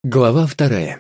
Глава 2.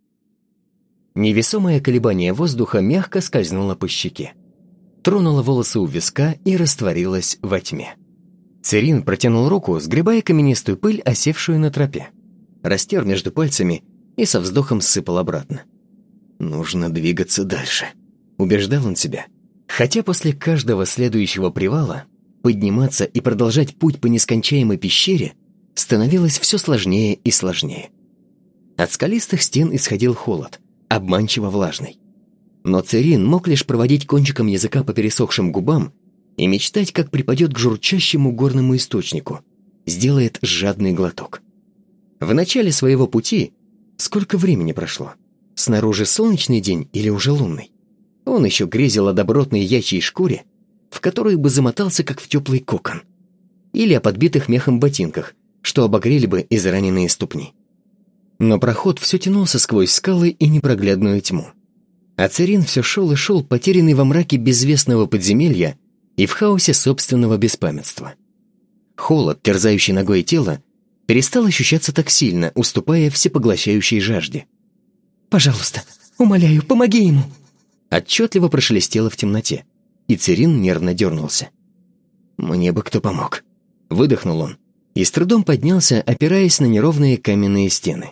Невесомое колебание воздуха мягко скользнуло по щеке, тронуло волосы у виска и растворилось во тьме. Церин протянул руку, сгребая каменистую пыль, осевшую на тропе. Растер между пальцами и со вздохом сыпал обратно. «Нужно двигаться дальше», — убеждал он себя. Хотя после каждого следующего привала подниматься и продолжать путь по нескончаемой пещере становилось все сложнее и сложнее. От скалистых стен исходил холод, обманчиво влажный. Но Церин мог лишь проводить кончиком языка по пересохшим губам и мечтать, как припадет к журчащему горному источнику, сделает жадный глоток. В начале своего пути сколько времени прошло? Снаружи солнечный день или уже лунный? Он еще грезил о добротной ячьей шкуре, в которую бы замотался, как в теплый кокон, или о подбитых мехом ботинках, что обогрели бы израненные ступни. Но проход все тянулся сквозь скалы и непроглядную тьму. А Церин все шел и шел, потерянный во мраке безвестного подземелья и в хаосе собственного беспамятства. Холод, терзающий ногой тело, перестал ощущаться так сильно, уступая всепоглощающей жажде. «Пожалуйста, умоляю, помоги ему!» Отчетливо прошелестело в темноте, и Церин нервно дернулся. «Мне бы кто помог!» Выдохнул он и с трудом поднялся, опираясь на неровные каменные стены.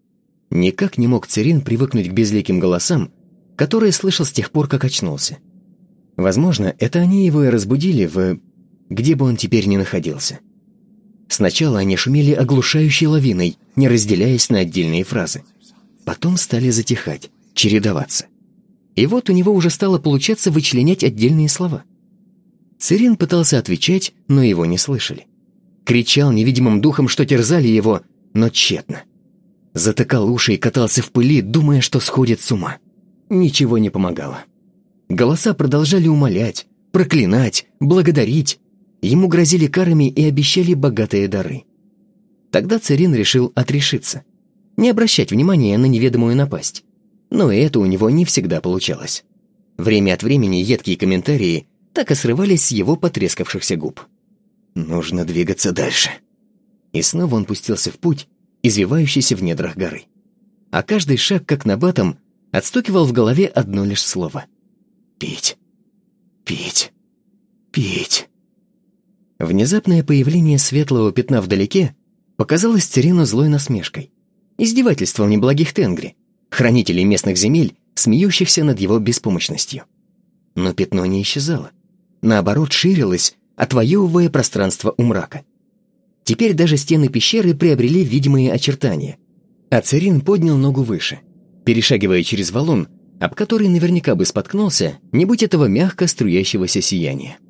Никак не мог Церин привыкнуть к безликим голосам, которые слышал с тех пор, как очнулся. Возможно, это они его и разбудили где бы он теперь ни находился. Сначала они шумели оглушающей лавиной, не разделяясь на отдельные фразы. Потом стали затихать, чередоваться. И вот у него уже стало получаться вычленять отдельные слова. Церин пытался отвечать, но его не слышали. Кричал невидимым духом, что терзали его, но тщетно. Затыкал уши и катался в пыли, думая, что сходит с ума. Ничего не помогало. Голоса продолжали умолять, проклинать, благодарить. Ему грозили карами и обещали богатые дары. Тогда Церин решил отрешиться, не обращать внимания на неведомую напасть. Но и это у него не всегда получалось. Время от времени едкие комментарии так и срывались с его потрескавшихся губ. «Нужно двигаться дальше». И снова он пустился в путь, извивающийся в недрах горы. А каждый шаг, как набатом, отстукивал в голове одно лишь слово: «Пить, пить, пить». Внезапное появление светлого пятна вдалеке показалось Церину злой насмешкой, издевательством неблагих тенгри, хранителей местных земель, смеющихся над его беспомощностью. Но пятно не исчезало. Наоборот, ширилось, отвоевывая пространство у мрака. Теперь даже стены пещеры приобрели видимые очертания. А Церин поднял ногу выше, перешагивая через валун, об который наверняка бы споткнулся, не будь этого мягко струящегося сияния.